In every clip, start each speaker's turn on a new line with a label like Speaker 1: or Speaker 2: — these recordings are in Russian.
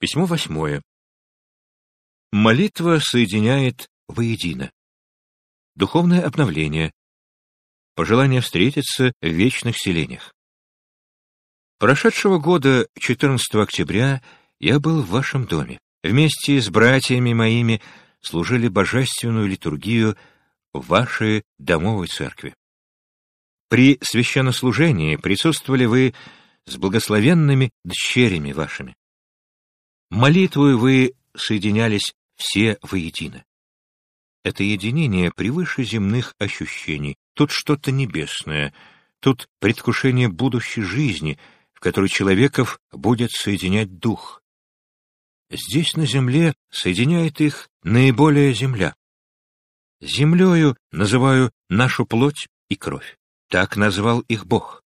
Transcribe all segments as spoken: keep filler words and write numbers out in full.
Speaker 1: Письмо восьмое. Молитва соединяет воедино. Духовное обновление. Пожелание встретиться в вечных селениях. Прошедшего года, четырнадцатого октября, я был в вашем доме. Вместе с братьями моими служили божественную литургию в вашей домовой церкви. При священнослужении присутствовали вы с благословенными дщерями вашими. Молитвою вы соединялись все воедино. Это единение превыше земных ощущений. Тут что-то небесное, тут предвкушение будущей жизни, в которой человеков будет соединять дух. Здесь, на земле, соединяет их наиболее земля. Землею называю нашу плоть и кровь. Так назвал их Бог.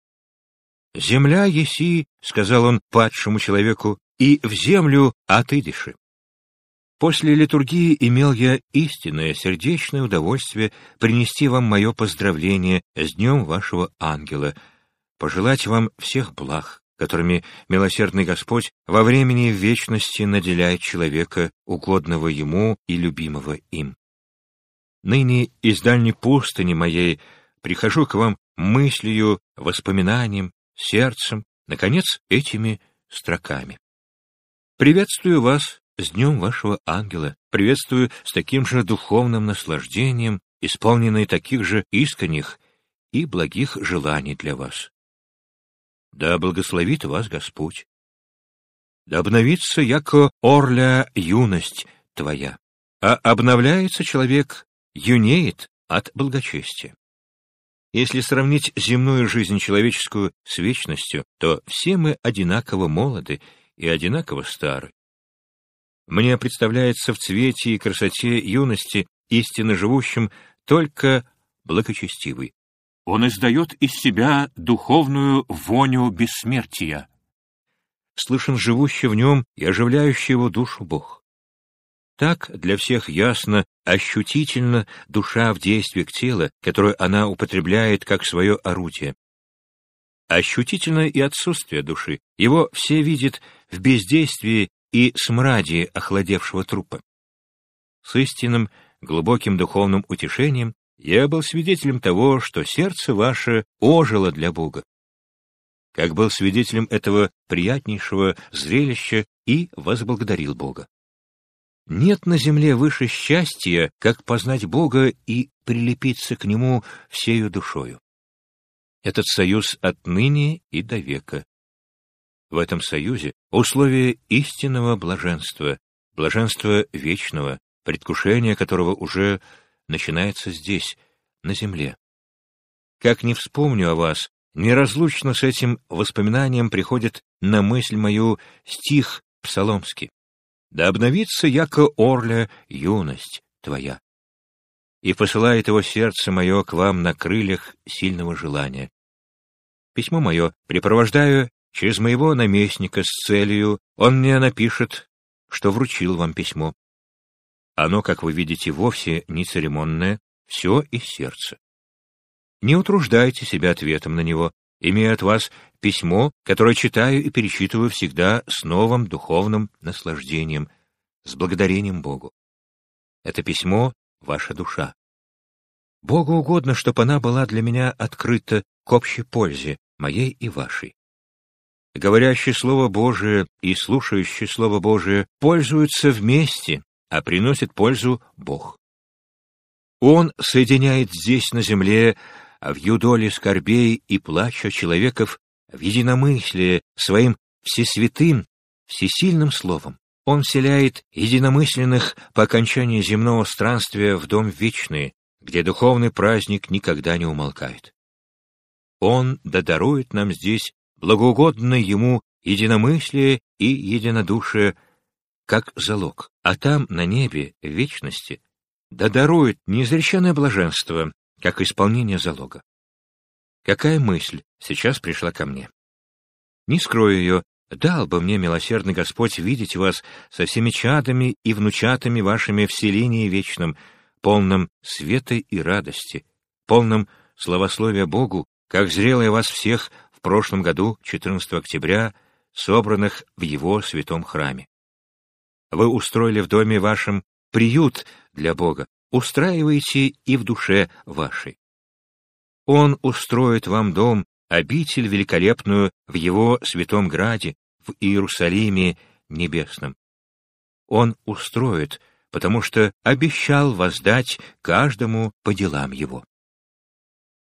Speaker 1: «Земля еси, — сказал он падшему человеку, — и в землю отыдеши». После литургии имел я истинное сердечное удовольствие принести вам мое поздравление с днем вашего ангела, пожелать вам всех благ, которыми милосердный Господь во времени и в вечности наделяет человека, угодного ему и любимого им. Ныне из дальней пустыни моей прихожу к вам мыслью, воспоминанием, сердцем, наконец, этими строками. Приветствую вас с днем вашего ангела, приветствую с таким же духовным наслаждением, исполненной таких же искренних и благих желаний для вас. Да благословит вас Господь. Да обновится, яко орля, юность твоя, а обновляется человек, юнеет от благочестия. Если сравнить земную жизнь человеческую с вечностью, то все мы одинаково молоды и одинаково стары. Мне представляется в цвете и красоте юности истинно живущим только благочестивый. Он издает из себя духовную воню бессмертия. Слышен живущий в нем и оживляющий его душу Бог. Так для всех ясно, ощутительно душа в действиях тела, которое она употребляет как свое орудие. Ощутительно и отсутствие души. Его все видят в бездействии и смраде охладевшего трупа. С истинным, глубоким духовным утешением я был свидетелем того, что сердце ваше ожило для Бога. Как был свидетелем этого приятнейшего зрелища и возблагодарил Бога. Нет на земле выше счастья, как познать Бога и прилепиться к Нему всею душою. Этот союз отныне и до века. В этом союзе условие истинного блаженства, блаженства вечного, предвкушение которого уже начинается здесь, на земле. Как не вспомню о вас, неразлучно с этим воспоминанием приходит на мысль мою стих псаломский. «Да обновится, яко орля, юность твоя». И посылает его сердце мое к вам на крыльях сильного желания. Письмо мое препровождаю через моего наместника с целью, он мне напишет, что вручил вам письмо. Оно, как вы видите, вовсе не церемонное, все из сердца. Не утруждайте себя ответом на него, имея от вас письмо, которое читаю и перечитываю всегда с новым духовным наслаждением, с благодарением Богу. Это письмо — ваша душа. Богу угодно, чтобы она была для меня открыта к общей пользе, моей и вашей. Говорящий Слово Божие и слушающий Слово Божие пользуются вместе, а приносит пользу Бог. Он соединяет здесь, на земле, в юдоле скорбей и плача человеков в единомыслие своим всесвятым, всесильным Словом. Он вселяет единомысленных по окончании земного странствия в дом вечный, где духовный праздник никогда не умолкает. Он додарует нам здесь благоугодное ему единомыслие и единодушие как залог, а там, на небе, в вечности, додарует неизреченное блаженство, как исполнение залога. Какая мысль сейчас пришла ко мне? Не скрою ее, дал бы мне милосердный Господь видеть вас со всеми чадами и внучатами вашими в селении вечном, полном света и радости, полном славословия Богу, как зрело я вас всех в прошлом году, четырнадцатого октября, собранных в Его святом храме. Вы устроили в доме вашем приют для Бога, устраиваете и в душе вашей. Он устроит вам дом, обитель великолепную в Его святом граде, в Иерусалиме небесном. Он устроит, потому что обещал воздать каждому по делам его.